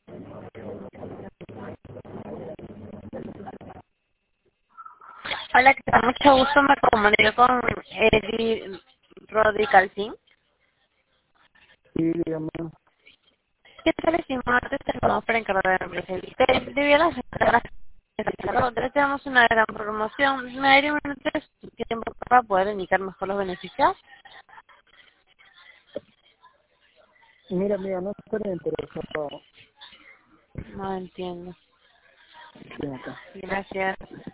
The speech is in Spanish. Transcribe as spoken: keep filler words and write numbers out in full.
Hola, ¿qué tal? Mucho gusto, me comunico con Eddie Rodricalcín. Sí, dígame. ¿Qué tal, estimado? Te tenemos para encargar de la empresa. Debido a las nosotros tenemos una gran promoción. ¿Me daría un minuto de su tiempo para poder indicar mejor los beneficios? Mira, mira, no estoy interesado No entiendo. en acá. Gracias.